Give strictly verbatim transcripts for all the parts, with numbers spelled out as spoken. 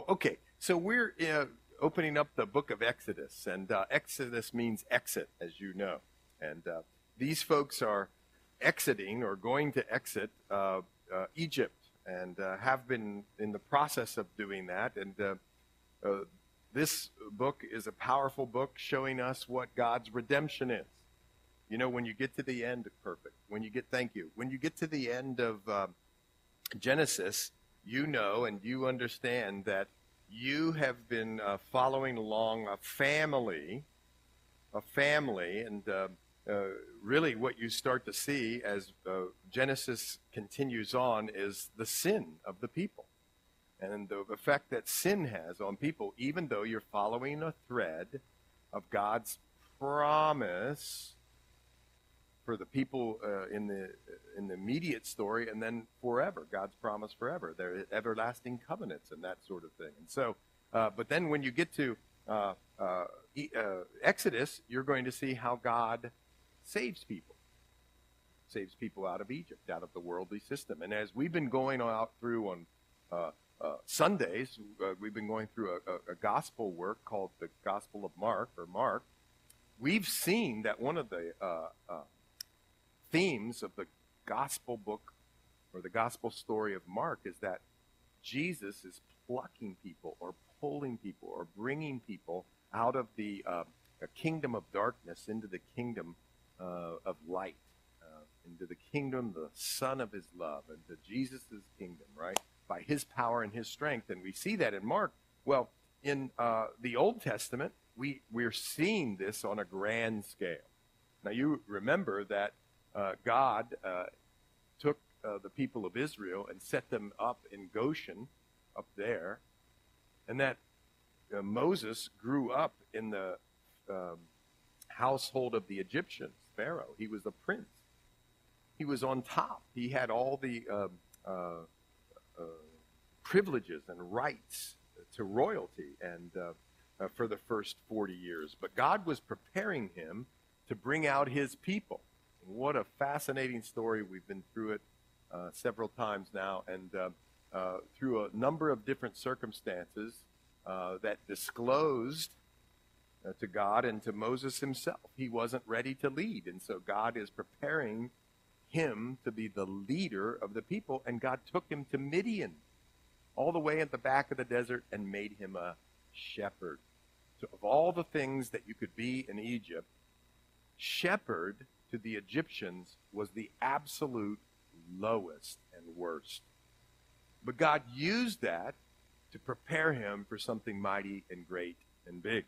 okay. So we're uh, opening up the book of Exodus, and uh, Exodus means exit, as you know. And uh, these folks are exiting or going to exit uh, uh, Egypt, and uh, have been in the process of doing that. And uh, uh, this book is a powerful book showing us what God's redemption is. You know, when you get to the end, perfect. When you get, thank you. When you get to the end of uh, Genesis, you know and you understand that you have been uh, following along a family, a family, and uh, uh, really what you start to see as uh, Genesis continues on is the sin of the people and the effect that sin has on people, even though you're following a thread of God's promise for the people uh, in the in the immediate story, and then forever, God's promise forever. They're everlasting covenants and that sort of thing. And so, uh, but then when you get to uh, uh, uh, Exodus, you're going to see how God saves people, saves people out of Egypt, out of the worldly system. And as we've been going out through on uh, uh, Sundays, uh, we've been going through a, a, a gospel work called the Gospel of Mark, or Mark. We've seen that one of the uh, uh, themes of the gospel book or the gospel story of Mark is that Jesus is plucking people or pulling people or bringing people out of the uh, kingdom of darkness into the kingdom uh, of light, uh, into the kingdom, the Son of his love, into Jesus' kingdom, right? By his power and his strength. And we see that in Mark. Well, in uh, the Old Testament, we, we're seeing this on a grand scale. Now, you remember that Uh, God uh, took uh, the people of Israel and set them up in Goshen, up there, and that uh, Moses grew up in the um, household of the Egyptians, Pharaoh. He was a prince. He was on top. He had all the uh, uh, uh, privileges and rights to royalty and uh, uh, for the first forty years. But God was preparing him to bring out his people. What a fascinating story. We've been through it uh, several times now, and uh, uh, through a number of different circumstances uh, that disclosed uh, to God and to Moses himself. He wasn't ready to lead, and so God is preparing him to be the leader of the people, and God took him to Midian, all the way at the back of the desert, and made him a shepherd. So of all the things that you could be in Egypt, shepherd to the Egyptians was the absolute lowest and worst. But God used that to prepare him for something mighty and great and big.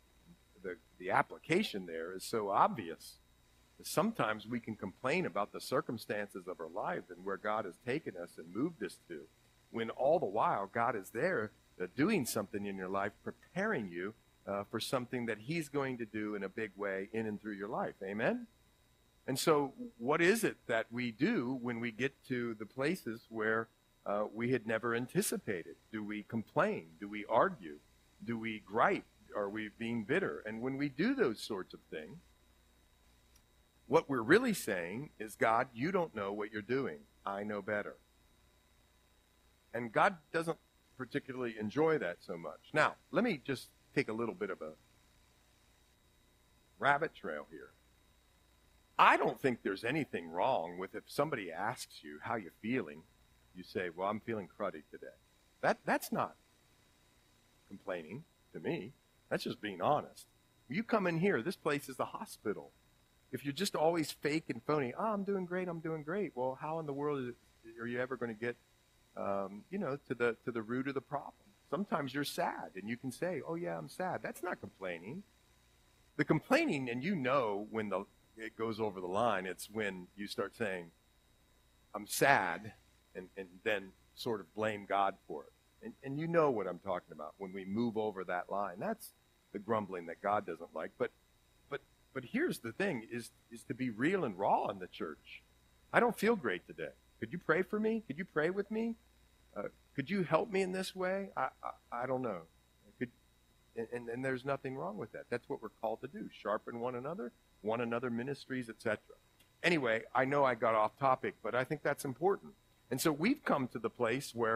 The, the application there is so obvious. Sometimes we can complain about the circumstances of our lives and where God has taken us and moved us to, when all the while God is there uh, doing something in your life, preparing you uh, for something that he's going to do in a big way in and through your life. Amen? And so what is it that we do when we get to the places where uh, we had never anticipated? Do we complain? Do we argue? Do we gripe? Are we being bitter? And when we do those sorts of things, what we're really saying is, God, you don't know what you're doing. I know better. And God doesn't particularly enjoy that so much. Now, let me just take a little bit of a rabbit trail here. I don't think there's anything wrong with if somebody asks you how you're feeling, you say, well, I'm feeling cruddy today. That That's not complaining to me. That's just being honest. You come in here, this place is the hospital. If you're just always fake and phony, oh, I'm doing great, I'm doing great. Well, how in the world is it, are you ever going to get, um, you know, to the to the root of the problem? Sometimes you're sad, and you can say, oh, yeah, I'm sad. That's not complaining. The complaining, and you know when the it goes over the line, it's when you start saying, I'm sad, and, and then sort of blame God for it. And, and you know what I'm talking about when we move over that line. That's the grumbling that God doesn't like. But but but here's the thing, is, is to be real and raw in the church. I don't feel great today. Could you pray for me? Could you pray with me? Uh, could you help me in this way? I I, I don't know. Could, and, and, and there's nothing wrong with that. That's what we're called to do, sharpen one another, one another ministries, et cetera. Anyway, I know I got off topic, but I think that's important. And so we've come to the place where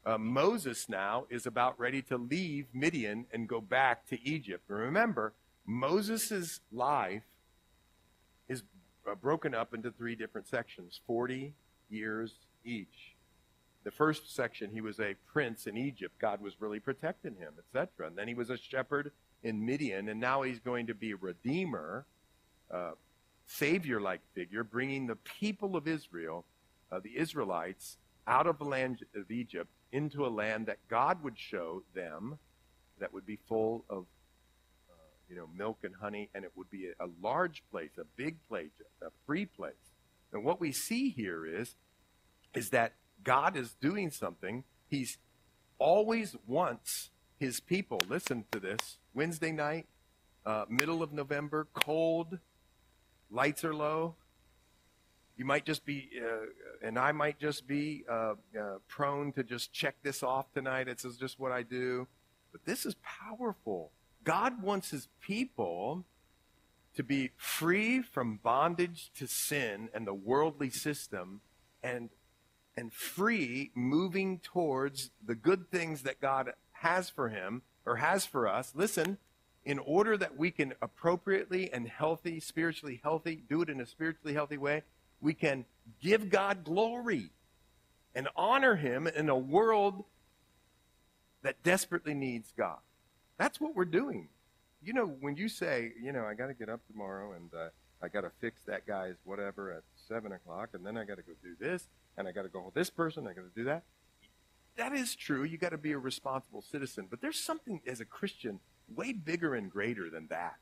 Uh, Moses now is about ready to leave Midian and go back to Egypt. And remember, Moses' life is uh, broken up into three different sections, forty years each. The first section, he was a prince in Egypt. God was really protecting him, et cetera. And then he was a shepherd in Midian, and now he's going to be a redeemer, uh, savior-like figure, bringing the people of Israel, uh, the Israelites, out of the land of Egypt into a land that God would show them that would be full of, uh, you know, milk and honey, and it would be a, a large place, a big place, a free place. And what we see here is, is that God is doing something. He's always wants his people, listen to this, Wednesday night, uh, middle of November, cold, lights are low. You might just be, uh, and I might just be uh, uh, prone to just check this off tonight. It's just what I do. But this is powerful. God wants his people to be free from bondage to sin and the worldly system, and and free moving towards the good things that God has for him or has for us. Listen, in order that we can appropriately and healthy, spiritually healthy, do it in a spiritually healthy way, we can give God glory and honor him in a world that desperately needs God. That's what we're doing. You know, when you say, you know, I got to get up tomorrow and uh, I got to fix that guy's whatever at seven o'clock, and then I got to go do this, and I got to go with this person, I got to do that. That is true. You got to be a responsible citizen. But there's something as a Christian way bigger and greater than that.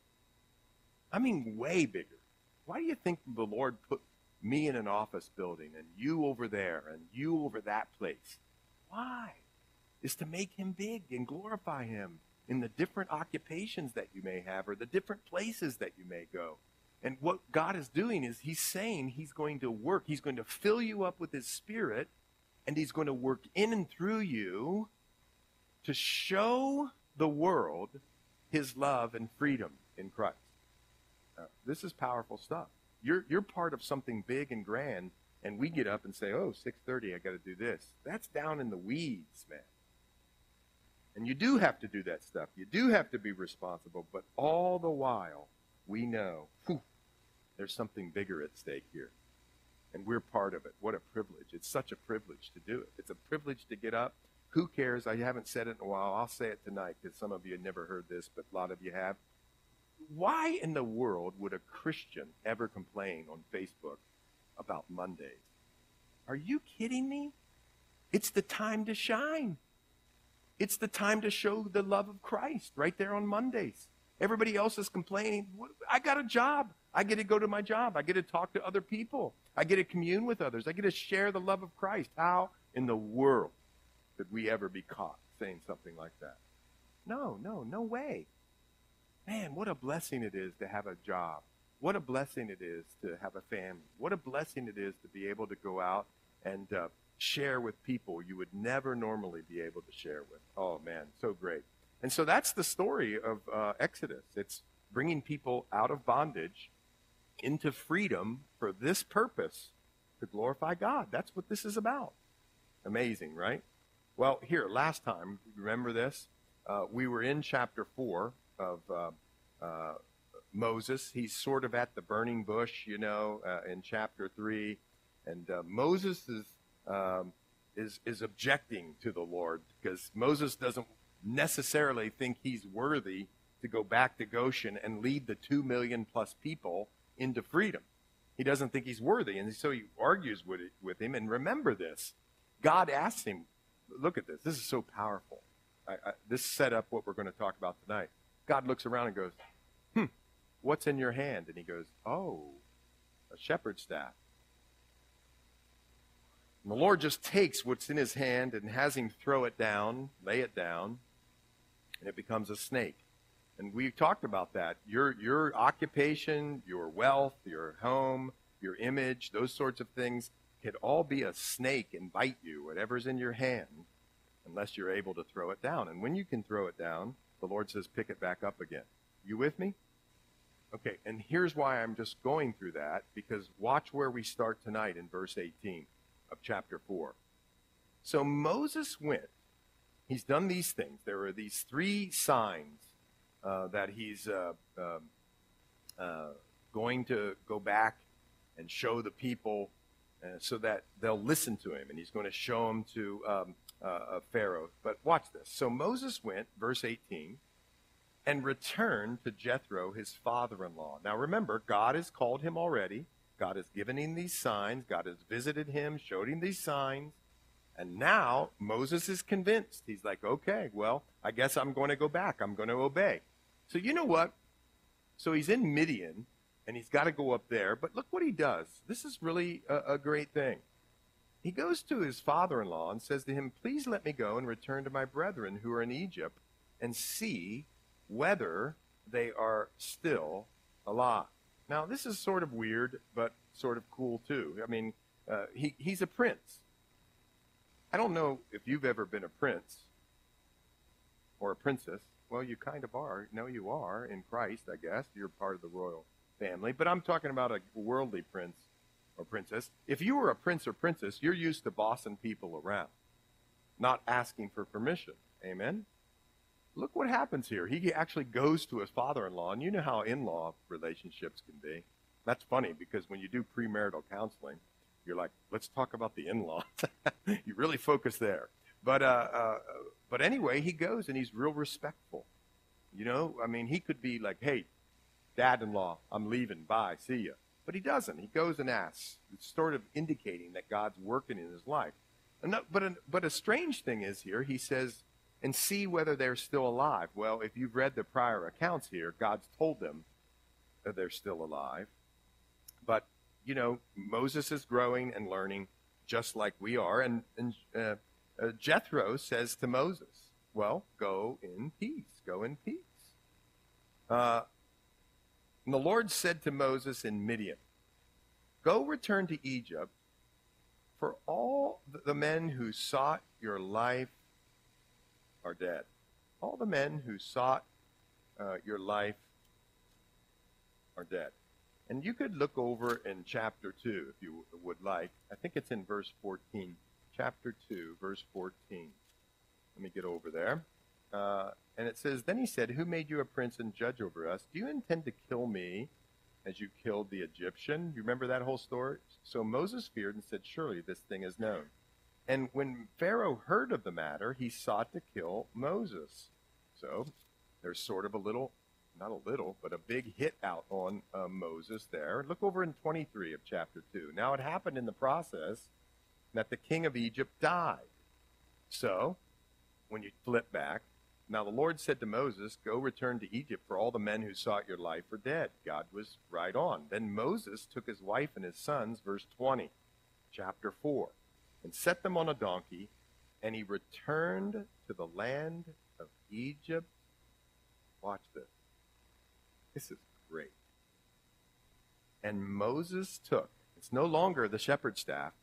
I mean, way bigger. Why do you think the Lord put me in an office building and you over there and you over that place? Why? Is to make him big and glorify him in the different occupations that you may have or the different places that you may go. And what God is doing is he's saying he's going to work. He's going to fill you up with his Spirit, and he's going to work in and through you to show the world his love and freedom in Christ. Uh, this is powerful stuff. You're, you're part of something big and grand, and we get up and say, oh, six thirty, I got to do this. That's down in the weeds, man. And you do have to do that stuff. You do have to be responsible, but all the while, we know, whew, there's something bigger at stake here. And we're part of it. What a privilege. It's such a privilege to do it. It's a privilege to get up. Who cares? I haven't said it in a while. I'll say it tonight because some of you have never heard this, but a lot of you have. Why in the world would a Christian ever complain on Facebook about Mondays? Are you kidding me? It's the time to shine. It's the time to show the love of Christ right there on Mondays. Everybody else is complaining. I got a job. I get to go to my job. I get to talk to other people. I get to commune with others. I get to share the love of Christ. How in the world could we ever be caught saying something like that? No, no, no way. Man, what a blessing it is to have a job. What a blessing it is to have a family. What a blessing it is to be able to go out and uh, share with people you would never normally be able to share with. Oh, man, so great. And so that's the story of uh, Exodus. It's bringing people out of bondage into freedom for this purpose, to glorify God. That's what this is about. Amazing, right? Well, here, last time, remember this? Uh, we were in chapter four of uh, uh, Moses. He's sort of at the burning bush, you know, uh, in chapter three. And uh, Moses is, um, is, is objecting to the Lord because Moses doesn't necessarily think he's worthy to go back to Goshen and lead the two million plus people into freedom. He doesn't think he's worthy, and so he argues with, it, with him. And remember this, God asks him, look at this, this is so powerful. I, I, this set up what we're going to talk about tonight. God looks around and goes, hmm, what's in your hand? And he goes, oh, a shepherd's staff. And the Lord just takes what's in his hand and has him throw it down, lay it down, and it becomes a snake. And we talked about that. Your your occupation, your wealth, your home, your image, those sorts of things could all be a snake and bite you, whatever's in your hand, unless you're able to throw it down. And when you can throw it down, the Lord says, pick it back up again. You with me? Okay, and here's why I'm just going through that, because watch where we start tonight in verse eighteen of chapter four. So Moses went. He's done these things. There are these three signs uh, that he's uh, uh, uh, going to go back and show the people uh, so that they'll listen to him. And he's going to show them to um, uh, Pharaoh. But watch this. So Moses went, verse eighteen, and returned to Jethro, his father-in-law. Now remember, God has called him already. God has given him these signs. God has visited him, showed him these signs. And now Moses is convinced. He's like, okay, well, I guess I'm going to go back. I'm going to obey. So you know what? So he's in Midian, and he's got to go up there. But look what he does. This is really a, a great thing. He goes to his father-in-law and says to him, please let me go and return to my brethren who are in Egypt and see whether they are still alive. Now, this is sort of weird, but sort of cool, too. I mean, uh, he, he's a prince. I don't know if you've ever been a prince or a princess. Well, you kind of are. No, you are in Christ, I guess. You're part of the royal family. But I'm talking about a worldly prince or princess. If you were a prince or princess, you're used to bossing people around, not asking for permission. Amen? Look what happens here. He actually goes to his father-in-law, and you know how in-law relationships can be. That's funny because when you do premarital counseling, you're like, let's talk about the in-laws. You really focus there. But uh, uh, but anyway, he goes and he's real respectful. You know, I mean, he could be like, hey, dad-in-law, I'm leaving. Bye. See ya. But he doesn't. He goes and asks. It's sort of indicating that God's working in his life. And not, but, a, but a strange thing is here, he says, and see whether they're still alive. Well, if you've read the prior accounts here, God's told them that they're still alive. But, you know, Moses is growing and learning just like we are. And, and uh, uh, Jethro says to Moses, well, go in peace. Go in peace. Uh, and the Lord said to Moses in Midian, go return to Egypt, for all the men who sought your life are dead. All the men who sought uh, your life are dead. And you could look over in chapter two if you would like. I think it's in verse fourteen. Chapter two, verse fourteen. Let me get over there. Uh, and it says, then he said, who made you a prince and judge over us? Do you intend to kill me as you killed the Egyptian? You remember that whole story? So Moses feared and said, surely this thing is known. And when Pharaoh heard of the matter, he sought to kill Moses. So there's sort of a little, not a little, but a big hit out on uh, Moses there. Look over in twenty-three of chapter two. Now it happened in the process that the king of Egypt died. So when you flip back, now the Lord said to Moses, go return to Egypt, for all the men who sought your life are dead. God was right on. Then Moses took his wife and his sons, verse twenty, chapter four, and set them on a donkey, and he returned to the land of Egypt. Watch this. This is great. And Moses took, it's no longer the shepherd's staff.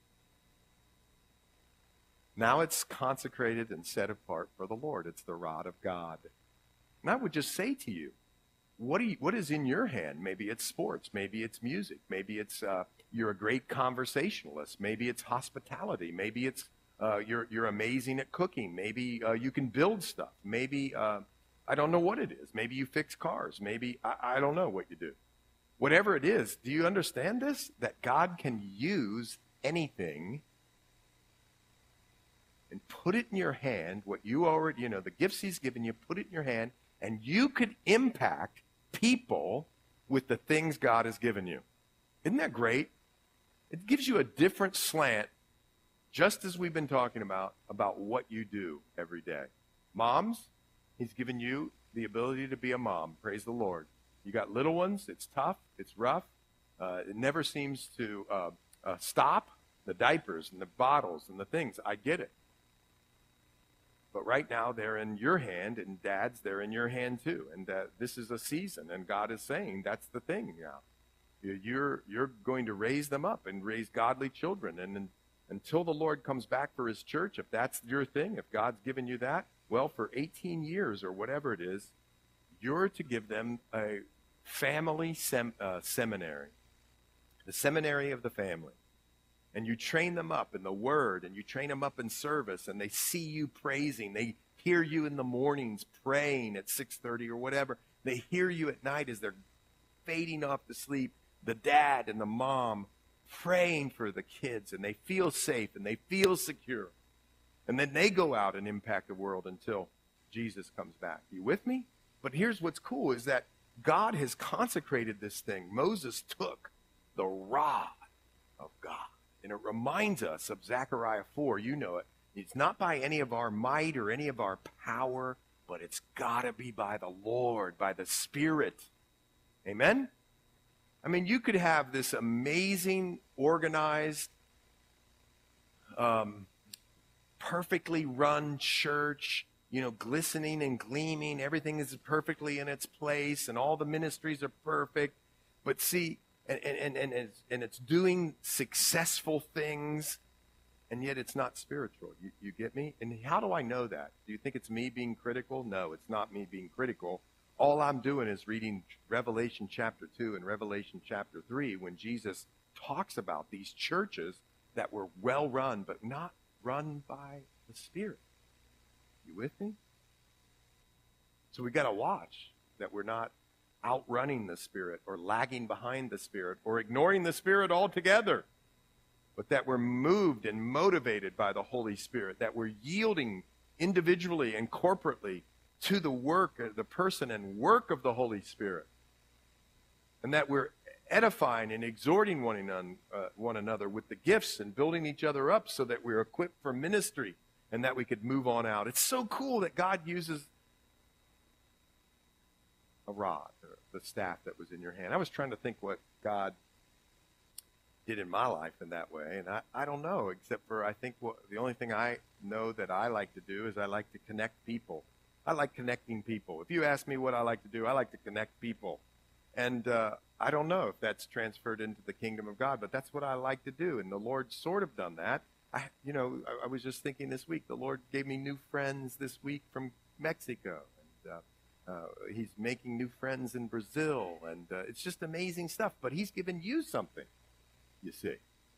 Now it's consecrated and set apart for the Lord. It's the rod of God. And I would just say to you, what, do you, what is in your hand? Maybe it's sports. Maybe it's music. Maybe it's uh, you're a great conversationalist. Maybe it's hospitality. Maybe it's uh, you're, you're amazing at cooking. Maybe uh, you can build stuff. Maybe, uh, I don't know what it is. Maybe you fix cars. Maybe, I, I don't know what you do. Whatever it is, do you understand this? That God can use anything and put it in your hand, what you already, you know, the gifts he's given you, put it in your hand, and you could impact people with the things God has given you. Isn't that great? It gives you a different slant, just as we've been talking about, about what you do every day. Moms, he's given you the ability to be a mom. Praise the Lord. You got little ones. It's tough. It's rough. Uh, it never seems to uh, uh, stop. The diapers and the bottles and the things. I get it. But right now, they're in your hand, and dads, they're in your hand too. And uh, this is a season, and God is saying that's the thing now. You're, you're going to raise them up and raise godly children. And, and until the Lord comes back for his church, if that's your thing, if God's given you that, well, for eighteen years or whatever it is, you're to give them a family sem- uh, seminary, the seminary of the family. and you train them up in the word, and you train them up in service, and they see you praising. They hear you in the mornings praying at six thirty or whatever. They hear you at night as they're fading off to sleep, the dad and the mom praying for the kids, and they feel safe and they feel secure. And then they go out and impact the world until Jesus comes back. You with me? But here's what's cool is that God has consecrated this thing. Moses took the rod of God. And it reminds us of Zechariah four. You know it. It's not by any of our might or any of our power, but it's got to be by the Lord, by the Spirit. Amen? I mean, you could have this amazing, organized, um, perfectly run church, you know, glistening and gleaming. Everything is perfectly in its place, and all the ministries are perfect. But see, and, and, and, and, it's, and it's doing successful things, and yet it's not spiritual. You, you get me? And how do I know that? Do you think it's me being critical? No, it's not me being critical. All I'm doing is reading Revelation chapter two and Revelation chapter three when Jesus talks about these churches that were well run, but not run by the Spirit. You with me? So we got to watch that we're not outrunning the Spirit or lagging behind the Spirit or ignoring the Spirit altogether, but that we're moved and motivated by the Holy Spirit, that we're yielding individually and corporately to the work, the person and work of the Holy Spirit, and that we're edifying and exhorting one another, uh, one another with the gifts and building each other up so that we're equipped for ministry and that we could move on out. It's so cool that God uses a rod, or the staff that was in your hand. I was trying to think what God did in my life in that way, and I, I don't know, except for I think what, the only thing I know that I like to do is I like to connect people. I like connecting people. If you ask me what I like to do, I like to connect people. And uh, I don't know if that's transferred into the kingdom of God, but that's what I like to do. And the Lord's sort of done that. I, you know, I, I was just thinking this week, the Lord gave me new friends this week from Mexico. And uh, uh, he's making new friends in Brazil. And uh, it's just amazing stuff. But he's given you something, you see.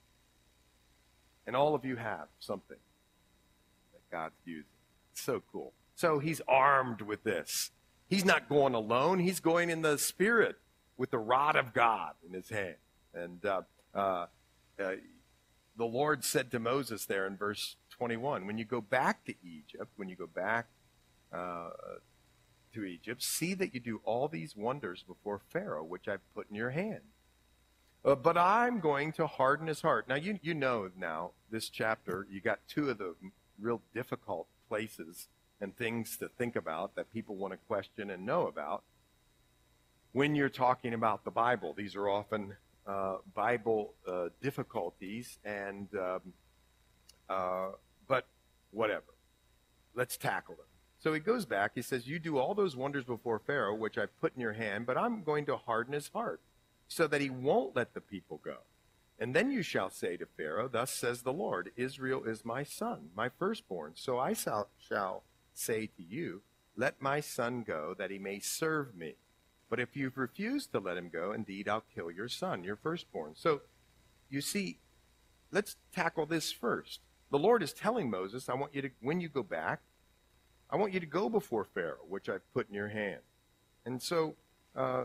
And all of you have something that God's using. It's so cool. So he's armed with this. He's not going alone. He's going in the Spirit with the rod of God in his hand. And uh, uh, uh, the Lord said to Moses there in verse twenty-one, when you go back to Egypt, when you go back uh, to Egypt, see that you do all these wonders before Pharaoh, which I've put in your hand. Uh, but I'm going to harden his heart. Now, you, you know now, this chapter, you got two of the real difficult places and things to think about that people want to question and know about. When you're talking about the Bible, these are often uh, Bible uh, difficulties, and um, uh, but whatever. Let's tackle them. So he goes back. He says, you do all those wonders before Pharaoh, which I've put in your hand, but I'm going to harden his heart so that he won't let the people go. And then you shall say to Pharaoh, thus says the Lord, Israel is my son, my firstborn. So I shall, shall say to you, let my son go, that he may serve me. But if you've refused to let him go, indeed I'll kill your son, your firstborn. So, you see, let's tackle this first. The Lord is telling Moses, I want you to, when you go back, I want you to go before Pharaoh, which I've put in your hand. And so, uh,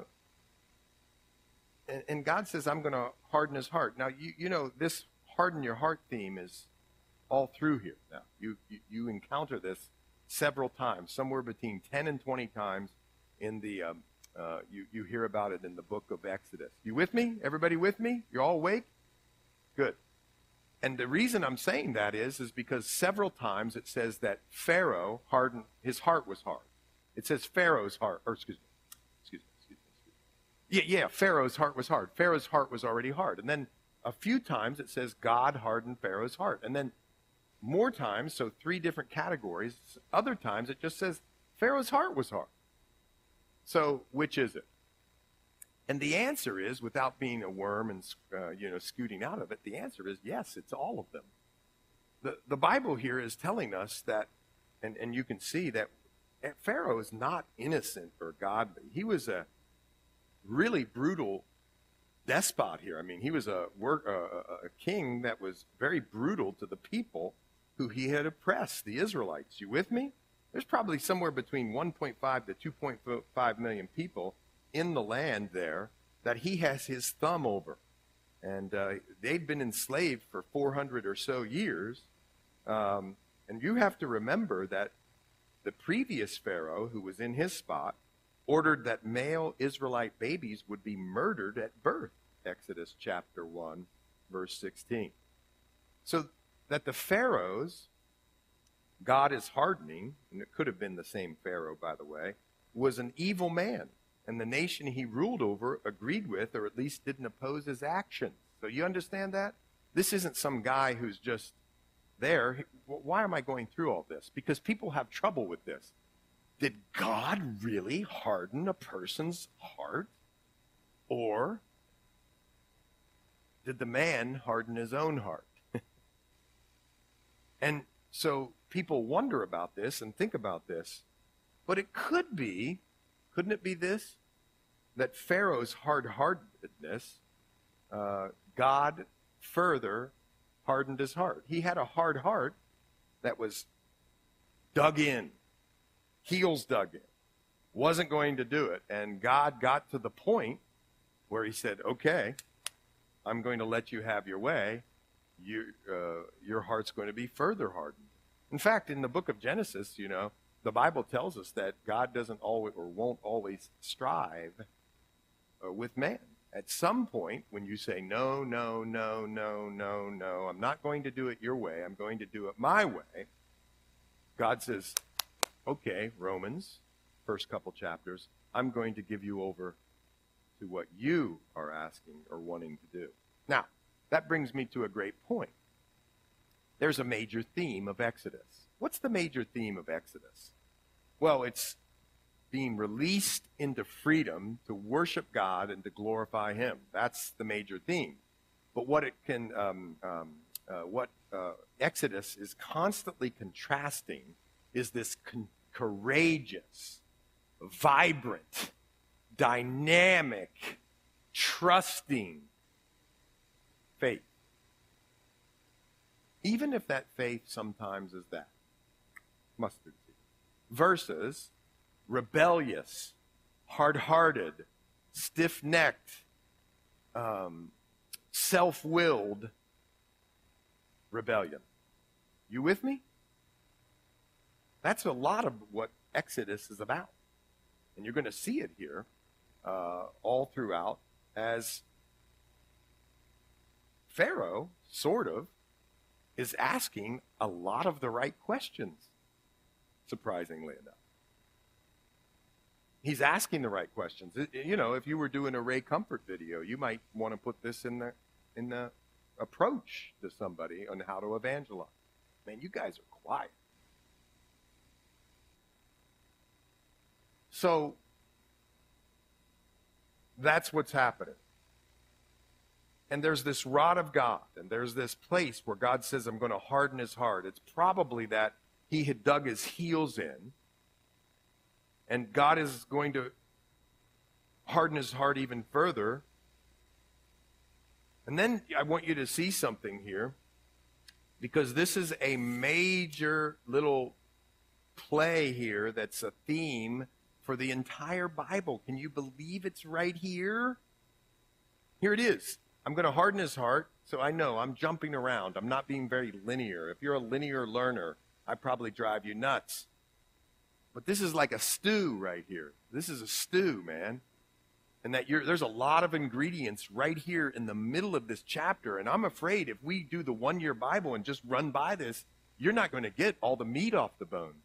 and, and God says, I'm going to harden his heart. Now, you, you know, this harden your heart theme is all through here. Now, you, you, you encounter this several times, somewhere between ten and twenty times in the, um, uh, you, you hear about it in the book of Exodus. You with me? Everybody with me? You're all awake? Good. And the reason I'm saying that is, is because several times it says that Pharaoh hardened, his heart was hard. It says Pharaoh's heart, or excuse me, excuse me, excuse me, excuse me. Yeah, yeah, Pharaoh's heart was hard. Pharaoh's heart was already hard. And then a few times it says God hardened Pharaoh's heart. And then more times, so three different categories. Other times it just says Pharaoh's heart was hard. So which is it? And the answer is, without being a worm and uh, you know scooting out of it, the answer is yes, it's all of them. The the Bible here is telling us that, and, and you can see that Pharaoh is not innocent or godly. He was a really brutal despot here. I mean, he was a, work, uh, a king that was very brutal to the people who he had oppressed, the Israelites. You with me? There's probably somewhere between one point five to two point five million people in the land there that he has his thumb over. And uh, they'd been enslaved for four hundred or so years. Um, and you have to remember that the previous Pharaoh, who was in his spot, ordered that male Israelite babies would be murdered at birth. Exodus chapter one, verse sixteen. So that the pharaohs God is hardening, and it could have been the same Pharaoh, by the way, was an evil man. And the nation he ruled over agreed with, or at least didn't oppose his actions. So you understand that? This isn't some guy who's just there. Why am I going through all this? Because people have trouble with this. Did God really harden a person's heart? Or did the man harden his own heart? And so people wonder about this and think about this. But it could be, couldn't it be this? That Pharaoh's hard-heartedness, uh, God further hardened his heart. He had a hard heart that was dug in, heels dug in, wasn't going to do it. And God got to the point where he said, okay, I'm going to let you have your way. You, uh, your heart's going to be further hardened. In fact, in the book of Genesis, you know, the Bible tells us that God doesn't always or won't always strive uh, with man. At some point, when you say, no, no, no, no, no, no, I'm not going to do it your way, I'm going to do it my way, God says, okay, Romans, first couple chapters, I'm going to give you over to what you are asking or wanting to do. Now, that brings me to a great point. There's a major theme of Exodus. What's the major theme of Exodus? Well, it's being released into freedom to worship God and to glorify Him. That's the major theme. But what it can, um, um, uh, what uh, Exodus is constantly contrasting is this con- courageous, vibrant, dynamic, trusting faith. Even if that faith sometimes is that mustard seed, versus rebellious, hard-hearted, stiff-necked, um, self-willed rebellion. You with me? That's a lot of what Exodus is about. And you're going to see it here uh, all throughout as Pharaoh, sort of, is asking a lot of the right questions, surprisingly enough. He's asking the right questions. You know, if you were doing a Ray Comfort video, you might want to put this in the in the approach to somebody on how to evangelize. Man, you guys are quiet. So that's what's happening. And there's this rod of God, and there's this place where God says, I'm going to harden his heart. It's probably that he had dug his heels in, and God is going to harden his heart even further. And then I want you to see something here, because this is a major little play here that's a theme for the entire Bible. Can you believe it's right here? Here it is. I'm going to harden his heart, so I know I'm jumping around. I'm not being very linear. If you're a linear learner, I probably drive you nuts. But this is like a stew right here. This is a stew, man. And that you're, there's a lot of ingredients right here in the middle of this chapter. And I'm afraid if we do the one-year Bible and just run by this, you're not going to get all the meat off the bone.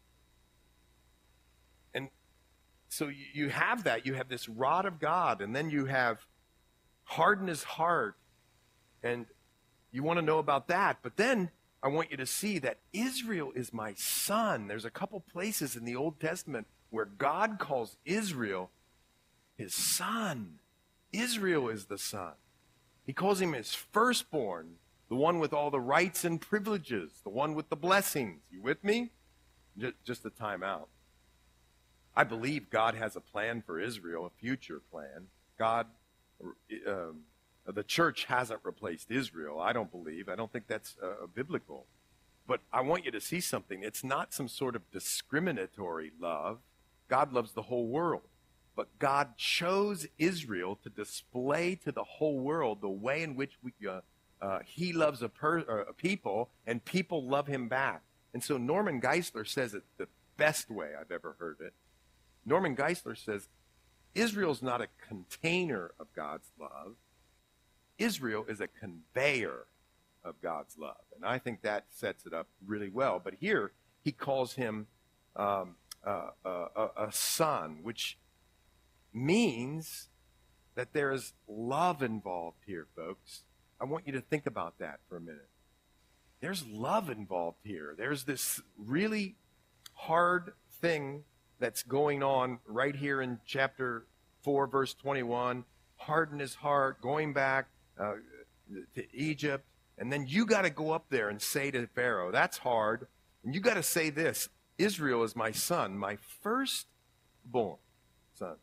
And so you, you have that. You have this rod of God, and then you have harden his heart, and you want to know about that. But then I want you to see that Israel is my son. There's a couple places in the Old Testament where God calls Israel his son. Israel is the son. He calls him his firstborn, the one with all the rights and privileges, the one with the blessings. You with me? Just, just a time out. I believe God has a plan for Israel, a future plan. God Um, The church hasn't replaced Israel, I don't believe. I don't think that's uh, biblical. But I want you to see something. It's not some sort of discriminatory love. God loves the whole world. But God chose Israel to display to the whole world the way in which we, uh, uh, he loves a, per, uh, a people, and people love him back. And so Norman Geisler says it the best way I've ever heard it. Norman Geisler says, Israel's not a container of God's love. Israel is a conveyor of God's love. And I think that sets it up really well. But here, he calls him um, uh, uh, a, a son, which means that there is love involved here, folks. I want you to think about that for a minute. There's love involved here. There's this really hard thing that's going on right here in chapter four, verse twenty-one. Harden his heart, going back uh, to Egypt. And then you got to go up there and say to Pharaoh, that's hard. And you got to say this, Israel is my son, my firstborn son.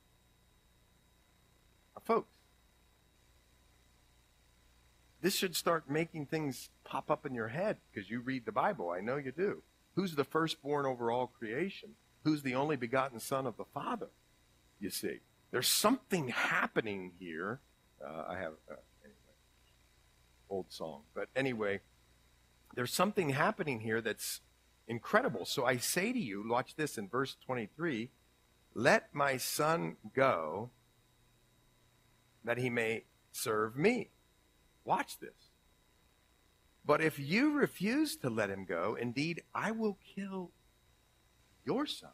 Now, folks, this should start making things pop up in your head because you read the Bible. I know you do. Who's the firstborn over all creation? Who's the only begotten son of the Father? You see, there's something happening here. Uh, I have, uh, anyway, old song. But anyway, there's something happening here that's incredible. So I say to you, watch this in verse twenty-three, let my son go that he may serve me. Watch this. But if you refuse to let him go, indeed, I will kill your son,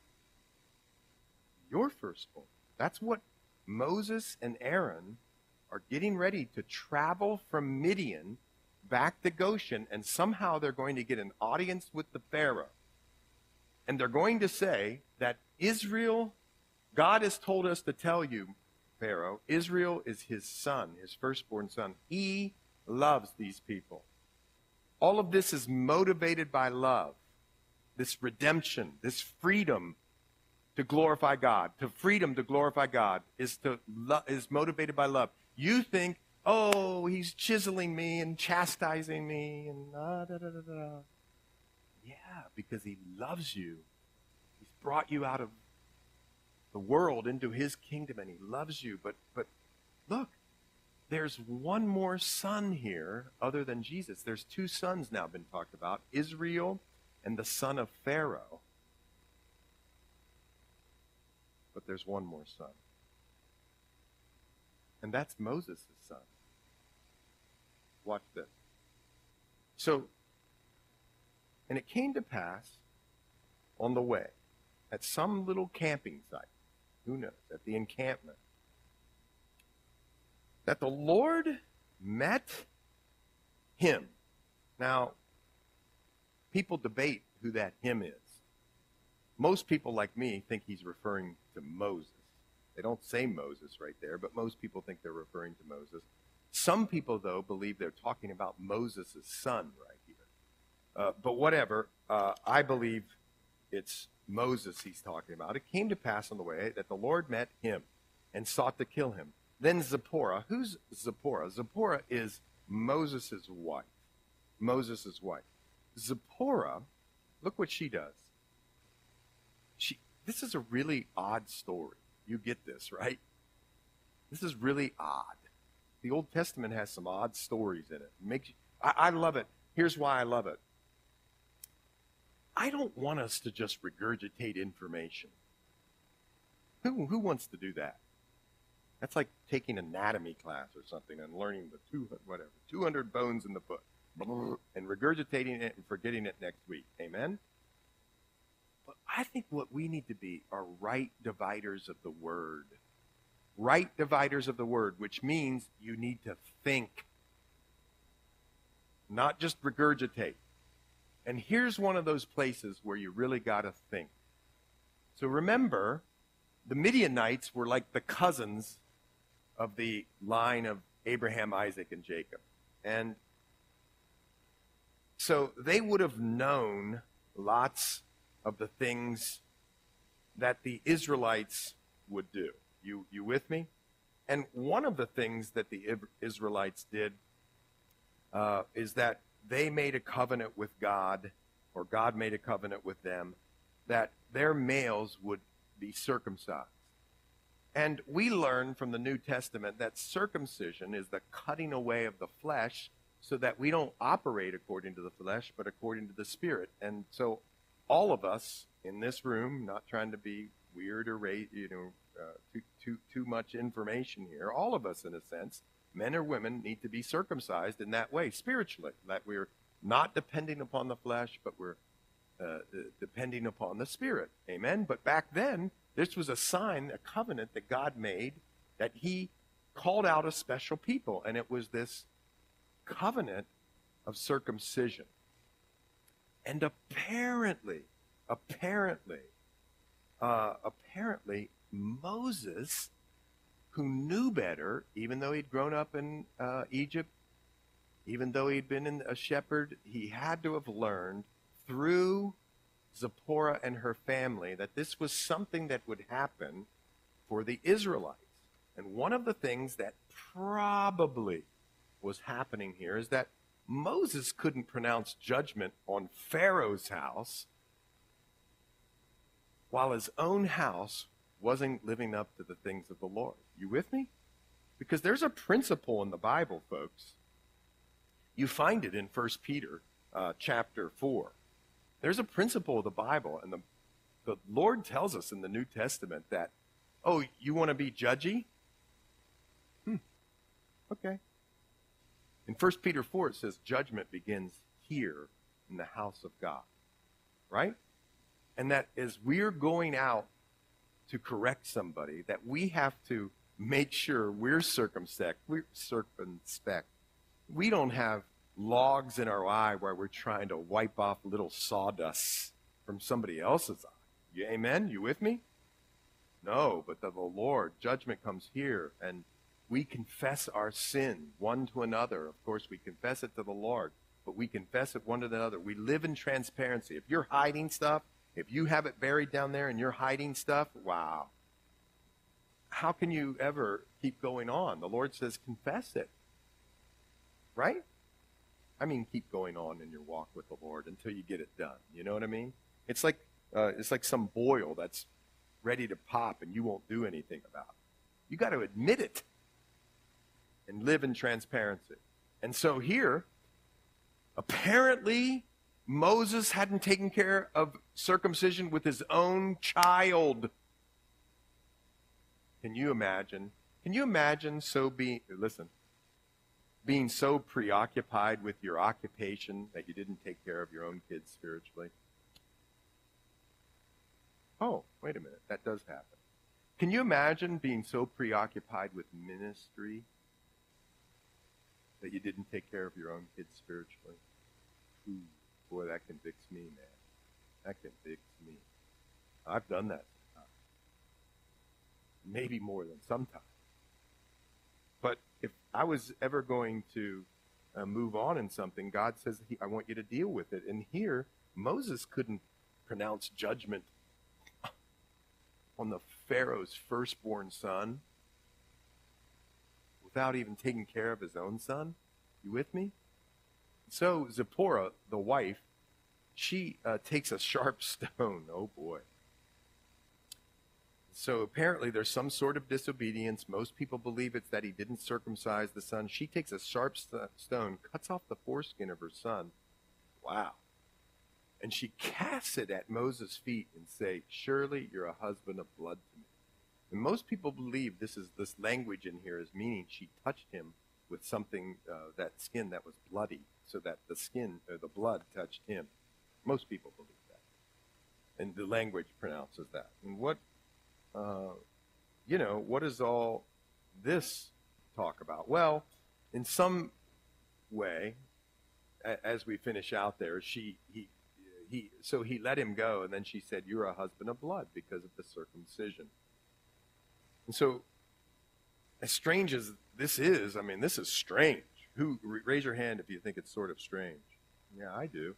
your firstborn. That's what Moses and Aaron are getting ready to travel from Midian back to Goshen, and somehow they're going to get an audience with the Pharaoh. And they're going to say that Israel, God has told us to tell you, Pharaoh, Israel is his son, his firstborn son. He loves these people. All of this is motivated by love, this redemption, this freedom to glorify God, to freedom to glorify God is to lo- is motivated by love. You think, oh, he's chiseling me and chastising me and da da da da da. Yeah, because he loves you. He's brought you out of the world into his kingdom, and he loves you. But but look, there's one more son here other than Jesus. There's two sons now been talked about, Israel and the son of Pharaoh. But there's one more son. And that's Moses' son. Watch this. So, and it came to pass on the way at some little camping site, who knows, at the encampment, that the Lord met him. Now, people debate who that him is. Most people like me think he's referring to Moses. They don't say Moses right there, but most people think they're referring to Moses. Some people, though, believe they're talking about Moses' son right here. Uh, but whatever, uh, I believe it's Moses he's talking about. It came to pass on the way that the Lord met him and sought to kill him. Then Zipporah, who's Zipporah? Zipporah is Moses' wife. Moses' wife. Zipporah, look what she does. She, this is a really odd story. You get this, right? This is really odd. The Old Testament has some odd stories in it. it makes you, I, I love it. Here's why I love it. I don't want us to just regurgitate information. Who, who wants to do that? That's like taking anatomy class or something and learning the two, whatever, two hundred bones in the foot and regurgitating it and forgetting it next week. Amen? But I think what we need to be are right dividers of the word. Right dividers of the word, which means you need to think, not just regurgitate. And here's one of those places where you really got to think. So remember, the Midianites were like the cousins of the line of Abraham, Isaac, and Jacob. And so they would have known lots of the things that the Israelites would do. You, you with me? And one of the things that the Israelites did uh, is that they made a covenant with God, or God made a covenant with them, that their males would be circumcised. And we learn from the New Testament that circumcision is the cutting away of the flesh so that we don't operate according to the flesh, but according to the Spirit. And so all of us in this room, not trying to be weird or, you know, uh, too, too, too much information here, all of us, in a sense, men or women, need to be circumcised in that way, spiritually, that we're not depending upon the flesh, but we're uh, depending upon the Spirit. Amen? But back then, this was a sign, a covenant that God made, that he called out a special people, and it was this covenant of circumcision. And apparently, apparently, uh, apparently, Moses, who knew better, even though he'd grown up in uh, Egypt, even though he'd been in a shepherd, he had to have learned through Zipporah and her family that this was something that would happen for the Israelites. And one of the things that probably was happening here is that Moses couldn't pronounce judgment on Pharaoh's house while his own house wasn't living up to the things of the Lord. You with me? Because there's a principle in the Bible, folks. You find it in First Peter uh, chapter four. There's a principle of the Bible, and the, the Lord tells us in the New Testament that, oh, you want to be judgy? Hmm. Okay. In First Peter four, it says judgment begins here in the house of God. Right? And that as we're going out to correct somebody, that we have to make sure we're circumspect. We're circumspect. We don't have logs in our eye where we're trying to wipe off little sawdust from somebody else's eye. You, amen? You with me? No, but the, the Lord, judgment comes here, and we confess our sin one to another. Of course, we confess it to the Lord, but we confess it one to another. We live in transparency. If you're hiding stuff, if you have it buried down there and you're hiding stuff, wow. How can you ever keep going on? The Lord says, confess it. Right? I mean, keep going on in your walk with the Lord until you get it done. You know what I mean? It's like uh, it's like some boil that's ready to pop and you won't do anything about it. You got to admit it and live in transparency. And so here, apparently, Moses hadn't taken care of circumcision with his own child. Can you imagine? Can you imagine so being, listen, being so preoccupied with your occupation that you didn't take care of your own kids spiritually? Oh, wait a minute, that does happen. Can you imagine being so preoccupied with ministry that you didn't take care of your own kids spiritually? Ooh, boy, that convicts me, man. That convicts me. I've done that sometimes. Maybe more than sometimes. But if I was ever going to uh, move on in something, God says, he, I want you to deal with it. And here, Moses couldn't pronounce judgment on the Pharaoh's firstborn son without even taking care of his own son. You with me? So Zipporah, the wife, she uh, takes a sharp stone. Oh, boy. So apparently there's some sort of disobedience. Most people believe it's that he didn't circumcise the son. She takes a sharp st- stone, cuts off the foreskin of her son. Wow. And she casts it at Moses' feet and say, surely you're a husband of blood to me. And most people believe this is this language in here is meaning she touched him with something, uh, that skin that was bloody, so that the skin, or the blood touched him. Most people believe that. And the language pronounces that. And what, uh, you know, what does all this talk about? Well, in some way, a- as we finish out there, she, he, he, so he let him go, and then she said, you're a husband of blood because of the circumcision. And so, as strange as this is, I mean, this is strange. Who, raise your hand if you think it's sort of strange. Yeah, I do.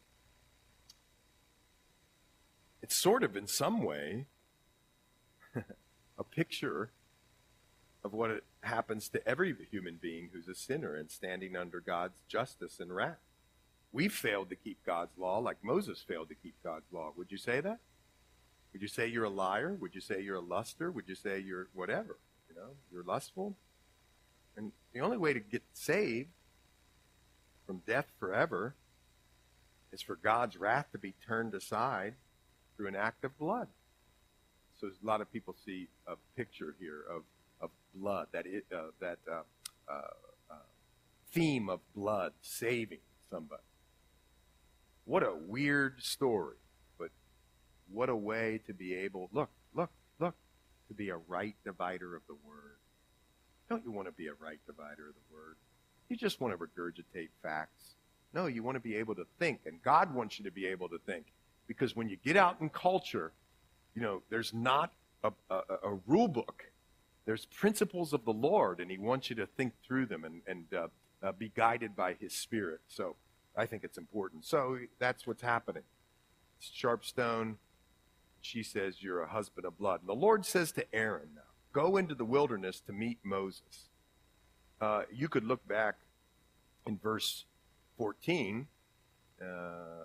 It's sort of, in some way, a picture of what it happens to every human being who's a sinner and standing under God's justice and wrath. We've failed to keep God's law like Moses failed to keep God's law. Would you say that? Would you say you're a liar? Would you say you're a luster? Would you say you're whatever? You know, you're lustful? And the only way to get saved from death forever is for God's wrath to be turned aside through an act of blood. So a lot of people see a picture here of, of blood, that it, uh, that uh, uh, uh, theme of blood saving somebody. What a weird story, but what a way to be able, look, look, look, to be a right divider of the word. Don't you want to be a right divider of the word? You just want to regurgitate facts. No, you want to be able to think, and God wants you to be able to think. Because when you get out in culture, you know, there's not a, a, a rule book. There's principles of the Lord, and he wants you to think through them and, and uh, uh, be guided by his Spirit. So I think it's important. So that's what's happening. Sharpstone, she says, you're a husband of blood. And the Lord says to Aaron now, go into the wilderness to meet Moses. Uh, you could look back in verse fourteen. Uh,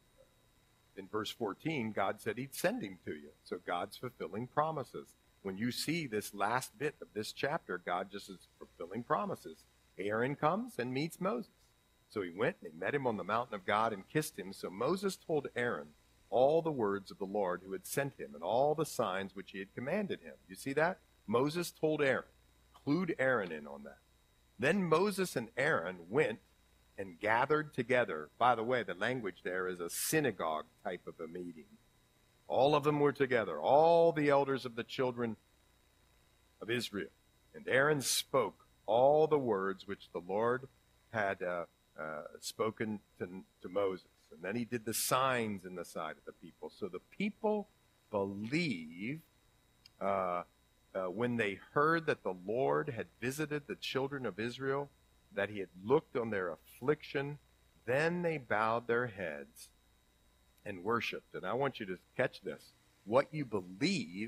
in verse fourteen, God said he'd send him to you. So God's fulfilling promises. When you see this last bit of this chapter, God just is fulfilling promises. Aaron comes and meets Moses. So he went and he met him on the mountain of God and kissed him. So Moses told Aaron all the words of the Lord who had sent him and all the signs which he had commanded him. You see that? Moses told Aaron. Include Aaron in on that. Then Moses and Aaron went and gathered together. By the way, the language there is a synagogue type of a meeting. All of them were together, all the elders of the children of Israel. And Aaron spoke all the words which the Lord had uh, uh, spoken to, to Moses. And then he did the signs in the side of the people. So the people believed uh, uh, when they heard that the Lord had visited the children of Israel, that he had looked on their affliction. Then they bowed their heads and worshiped. And I want you to catch this. What you believe,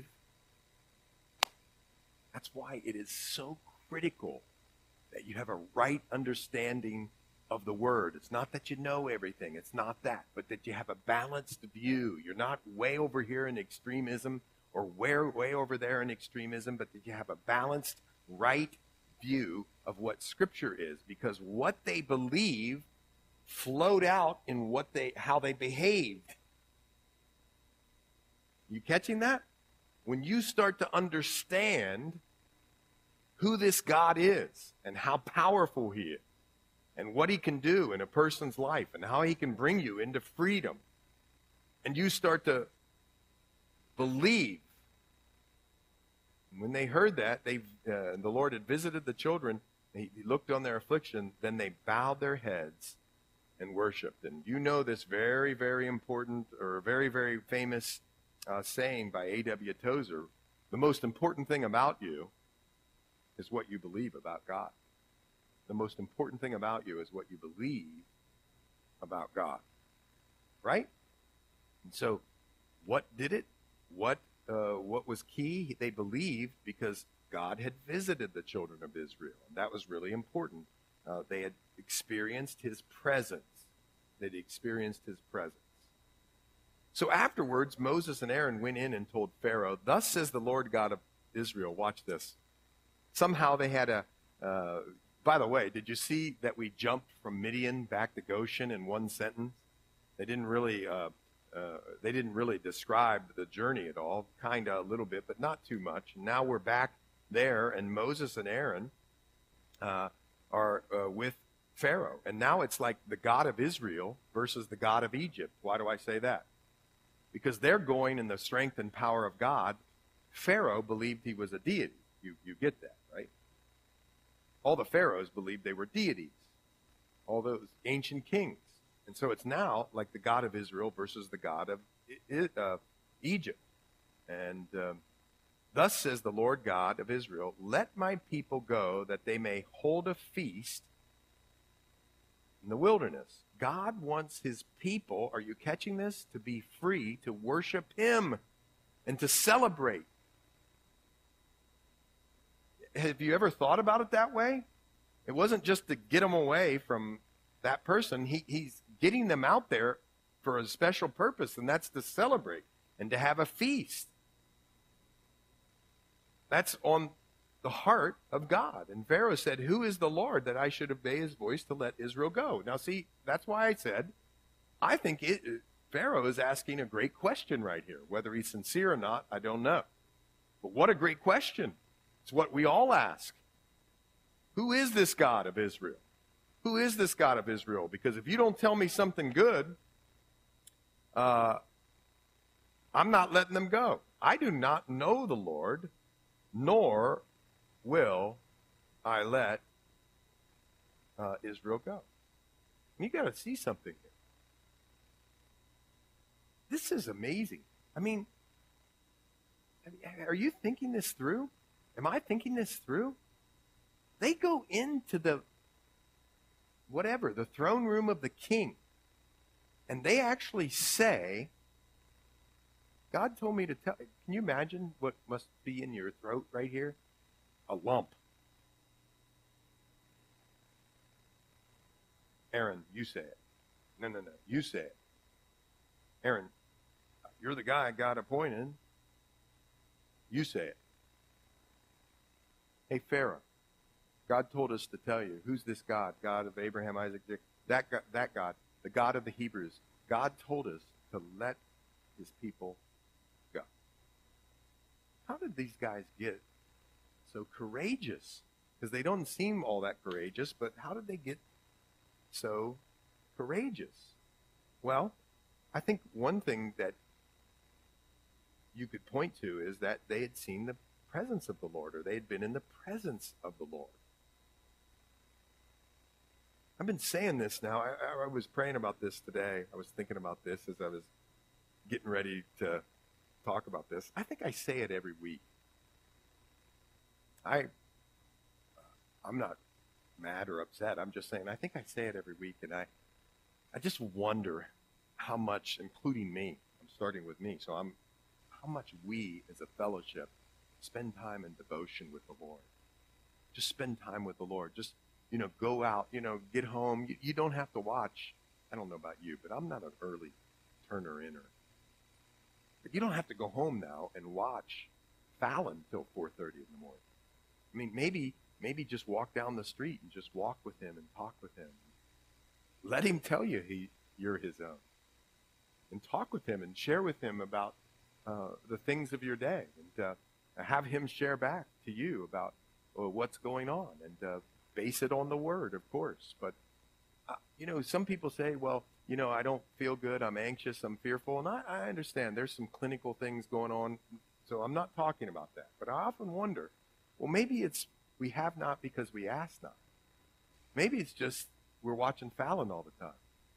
that's why it is so critical that you have a right understanding of the word. It's not that you know everything. It's not that. But that you have a balanced view. You're not way over here in extremism or way, way over there in extremism, but that you have a balanced, right view of what Scripture is. Because what they believe flowed out in what they, how they behaved. You catching that? When you start to understand who this God is and how powerful he is and what he can do in a person's life and how he can bring you into freedom, and you start to believe. When they heard that, they uh, the Lord had visited the children, he, he looked on their affliction, then they bowed their heads and worshiped. And you know this very, very important or very, very famous uh, saying by A W Tozer, the most important thing about you is what you believe about God. The most important thing about you is what you believe about God. Right? And so, what did it? What uh, what was key? They believed because God had visited the children of Israel. And that was really important. Uh, they had experienced his presence. They'd experienced his presence. So afterwards, Moses and Aaron went in and told Pharaoh, "Thus says the Lord God of Israel." Watch this. Somehow they had a... Uh, by the way, did you see that we jumped from Midian back to Goshen in one sentence? They didn't really... Uh, Uh, they didn't really describe the journey at all, kind of a little bit, but not too much. And now we're back there, and Moses and Aaron uh, are uh, with Pharaoh. And now it's like the God of Israel versus the God of Egypt. Why do I say that? Because they're going in the strength and power of God. Pharaoh believed he was a deity. You, you get that, right? All the pharaohs believed they were deities. All those ancient kings. And so it's now like the God of Israel versus the God of uh, Egypt. And um, thus says the Lord God of Israel, "Let my people go that they may hold a feast in the wilderness." God wants his people, are you catching this? To be free to worship him and to celebrate. have you ever thought about it that way? It wasn't just to get them away from that person. He, he's getting them out there for a special purpose, and that's to celebrate and to have a feast. That's on the heart of God. And Pharaoh said, who is the Lord that I should obey his voice to let Israel go? Now see, that's why I said, I think it, Pharaoh is asking a great question right here. Whether he's sincere or not, I don't know. But what a great question. It's what we all ask. Who is this God of Israel? Who is this God of Israel? Because if you don't tell me something good, uh, I'm not letting them go. I do not know the Lord, nor will I let uh, Israel go. And you got to see something here. This is amazing. I mean, are you thinking this through? Am I thinking this through? They go into the, whatever, the throne room of the king. And they actually say, God told me to tell, can you imagine what must be in your throat right here? A lump. Aaron, you say it. No, no, no, you say it. Aaron, you're the guy God appointed. You say it. Hey, Pharaoh, God told us to tell you, who's this God? God of Abraham, Isaac, Jacob. That God, that God, the God of the Hebrews. God told us to let his people go. How did these guys get so courageous? Because they don't seem all that courageous, but how did they get so courageous? Well, I think one thing that you could point to is that they had seen the presence of the Lord, or they had been in the presence of the Lord. I've been saying this now. I, I was praying about this today. I was thinking about this as I was getting ready to talk about this. I think I say it every week. I, I'm not mad or upset. I'm just saying I think I say it every week, and I, I just wonder how much, including me, I'm starting with me, so I'm, how much we as a fellowship spend time in devotion with the Lord. Just spend time with the Lord. Just, you know, go out, you know, get home. You, you don't have to watch. I don't know about you, but I'm not an early turner inner. But you don't have to go home now and watch Fallon till four thirty in the morning. I mean, maybe maybe just walk down the street and just walk with him and talk with him. Let him tell you he you're his own. And talk with him and share with him about uh, the things of your day. And uh, have him share back to you about uh, what's going on. And uh, base it on the Word, of course. But, uh, you know, some people say, well, you know, I don't feel good, I'm anxious, I'm fearful. And I, I understand there's some clinical things going on, so I'm not talking about that. But I often wonder, well, maybe it's we have not because we ask not. Maybe it's just we're watching Fallon all the time.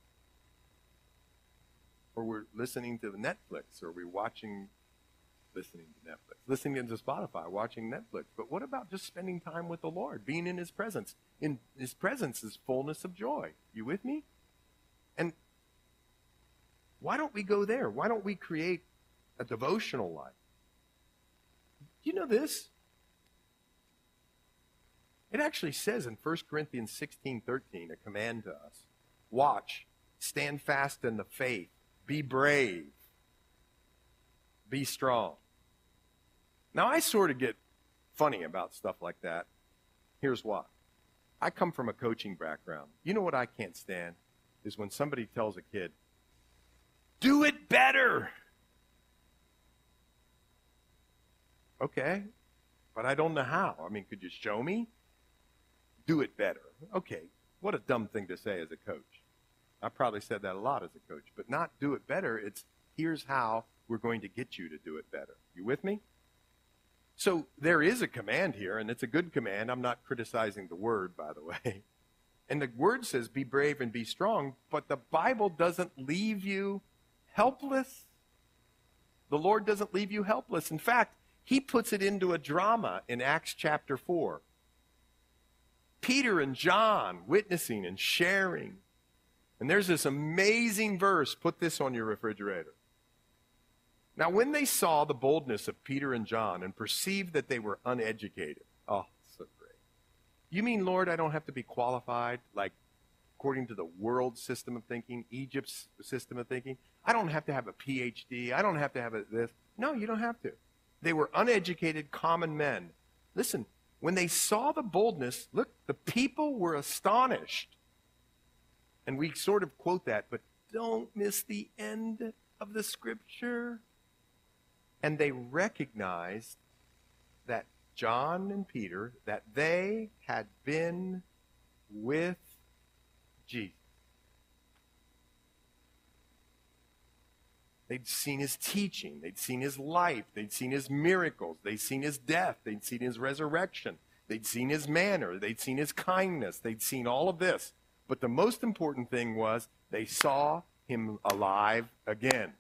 Or we're listening to Netflix, or we're watching, listening to Netflix, listening to Spotify, watching Netflix. But what about just spending time with the Lord, being in his presence? In his presence is fullness of joy. You with me? And why don't we go there? Why don't we create a devotional life? Do you know this? It actually says in First Corinthians sixteen thirteen, a command to us. Watch, stand fast in the faith, be brave, be strong. Now, I sort of get funny about stuff like that. Here's why. I come from a coaching background. You know what I can't stand? Is when somebody tells a kid, do it better. Okay, but I don't know how. I mean, could you show me? Do it better. Okay, what a dumb thing to say as a coach. I probably said that a lot as a coach, but not do it better. It's here's how we're going to get you to do it better. You with me? So there is a command here, and it's a good command. I'm not criticizing the word, by the way. And the word says be brave and be strong, but the Bible doesn't leave you helpless. The Lord doesn't leave you helpless. In fact, he puts it into a drama in Acts chapter four. Peter and John witnessing and sharing. And there's this amazing verse. Put this on your refrigerator. Now, when they saw the boldness of Peter and John and perceived that they were uneducated, oh, You mean, Lord, I don't have to be qualified, like according to the world system of thinking, Egypt's system of thinking? I don't have to have a P H D. I don't have to have a this. No, you don't have to. They were uneducated, common men. Listen, when they saw the boldness, look, the people were astonished. And we sort of quote that, but don't miss the end of the scripture. And they recognized that John and Peter, that they had been with Jesus. They'd seen his teaching. They'd seen his life. They'd seen his miracles. They'd seen his death. They'd seen his resurrection. They'd seen his manner. They'd seen his kindness. They'd seen all of this. But the most important thing was they saw him alive again.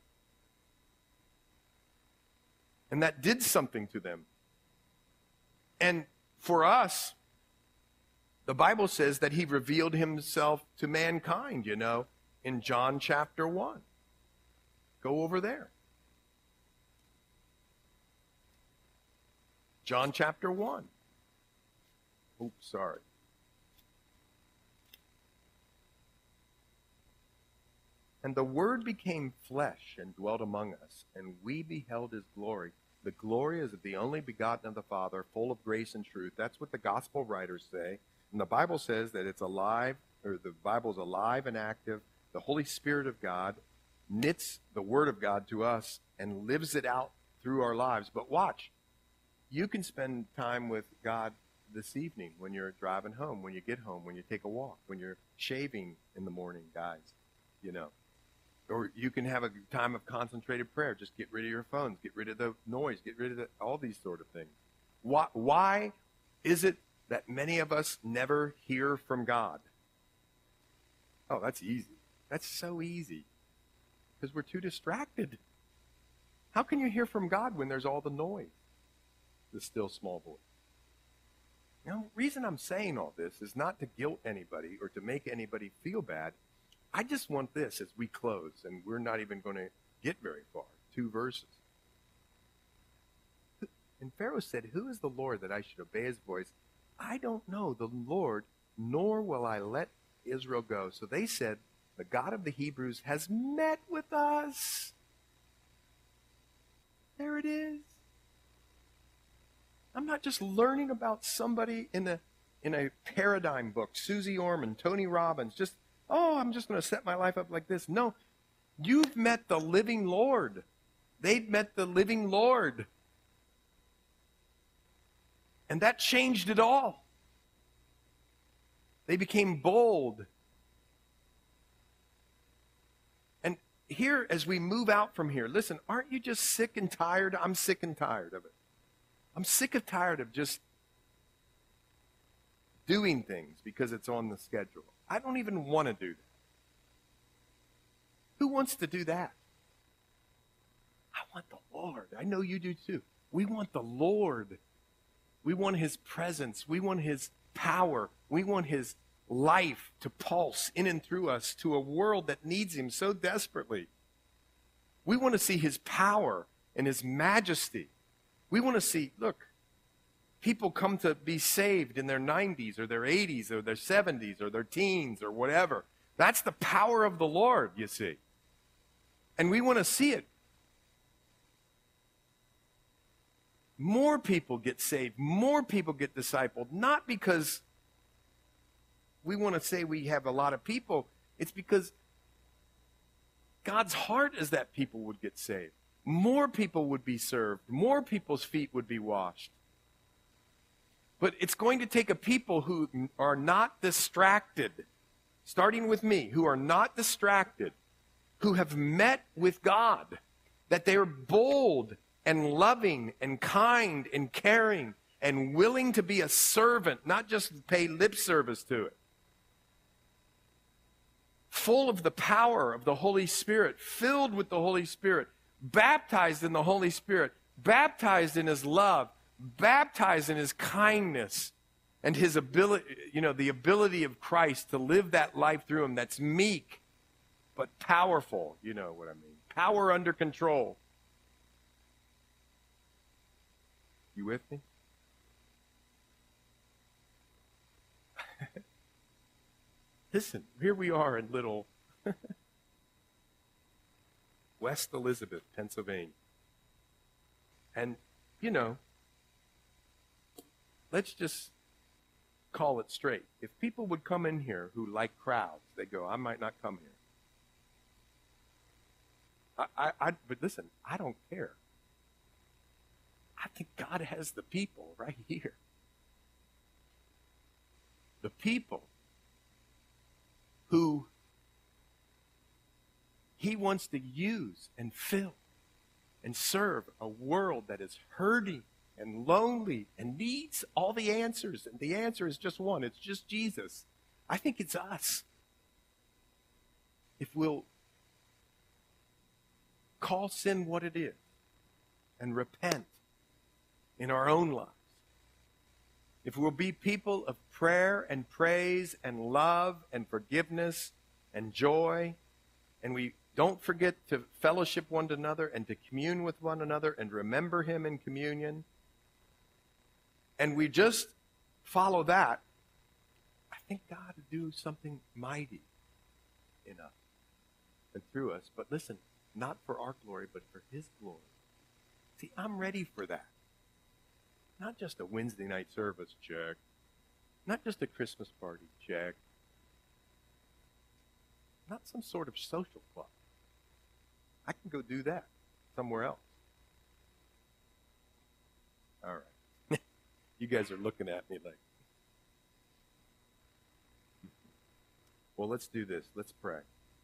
And that did something to them. And for us, the Bible says that he revealed himself to mankind, you know, in John chapter one. Go over there. John chapter one. Oops, sorry. And the Word became flesh and dwelt among us, and we beheld his glory. The glory is of the only begotten of the Father, full of grace and truth. That's what the gospel writers say. And the Bible says that it's alive, or the Bible's alive and active. The Holy Spirit of God knits the Word of God to us and lives it out through our lives. But watch, you can spend time with God this evening when you're driving home, when you get home, when you take a walk, when you're shaving in the morning, guys, you know. Or you can have a time of concentrated prayer. Just get rid of your phones, get rid of the noise, get rid of the, all these sort of things. Why, why is it that many of us never hear from God? Oh, that's easy. That's so easy. Because we're too distracted. How can you hear from God when there's all the noise? The still small voice. Now, the reason I'm saying all this is not to guilt anybody or to make anybody feel bad. I just want this as we close, and we're not even going to get very far. Two verses. And Pharaoh said, "Who is the Lord that I should obey his voice? I don't know the Lord, nor will I let Israel go." So they said, "The God of the Hebrews has met with us." There it is. I'm not just learning about somebody in a in a paradigm book, Susie Orman, Tony Robbins, just, oh, I'm just going to set my life up like this. No, you've met the living Lord. They'd met the living Lord. And that changed it all. They became bold. And here, as we move out from here, listen, aren't you just sick and tired? I'm sick and tired of it. I'm sick and tired of just doing things because it's on the schedule. I don't even want to do that. Who wants to do that? I want the Lord. I know you do too. We want the Lord. We want his presence. We want his power. We want his life to pulse in and through us to a world that needs him so desperately. We want to see his power and his majesty. We want to see, look, people come to be saved in their nineties or their eighties or their seventies or their teens or whatever. That's the power of the Lord, you see. And we want to see it. More people get saved. More people get discipled. Not because we want to say we have a lot of people. It's because God's heart is that people would get saved. More people would be served. More people's feet would be washed. But it's going to take a people who are not distracted, starting with me, who are not distracted, who have met with God, that they are bold and loving and kind and caring and willing to be a servant, not just pay lip service to it. Full of the power of the Holy Spirit, filled with the Holy Spirit, baptized in the Holy Spirit, baptized in his love, baptized in his kindness and his ability, you know, the ability of Christ to live that life through him that's meek but powerful, you know what I mean. Power under control. You with me? Listen, here we are in little West Elizabeth, Pennsylvania. And, you know, let's just call it straight. If people would come in here who like crowds, they go, I might not come here. I, I, I, but listen, I don't care. I think God has the people right here. The people who he wants to use and fill and serve a world that is hurting and lonely and needs all the answers. And the answer is just one. It's just Jesus. I think it's us. If we'll call sin what it is and repent in our own lives. If we'll be people of prayer and praise and love and forgiveness and joy, and we don't forget to fellowship one another and to commune with one another and remember him in communion, and we just follow that, I think God will do something mighty in us and through us. But listen, not for our glory, but for his glory. See, I'm ready for that. Not just a Wednesday night service, check. Not just a Christmas party, check. Not some sort of social club. I can go do that somewhere else. All right. You guys are looking at me like, well, let's do this. Let's pray.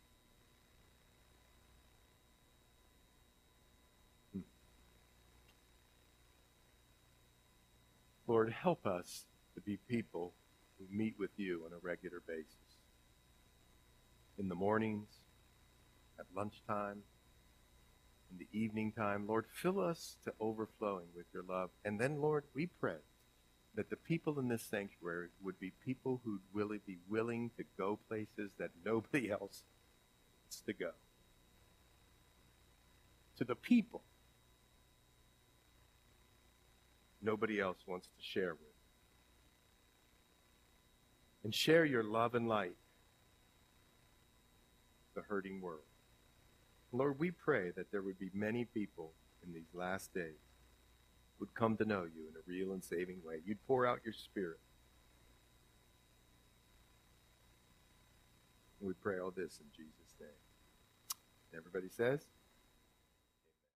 Lord, help us to be people who meet with you on a regular basis. In the mornings, at lunchtime, in the evening time. Lord, fill us to overflowing with your love. And then, Lord, we pray that the people in this sanctuary would be people who'd really be willing to go places that nobody else wants to go. To the people nobody else wants to share with. And share your love and light with the hurting world. Lord, we pray that there would be many people in these last days who would come to know you in a real and saving way. You'd pour out your Spirit. And we pray all this in Jesus' name. Everybody says?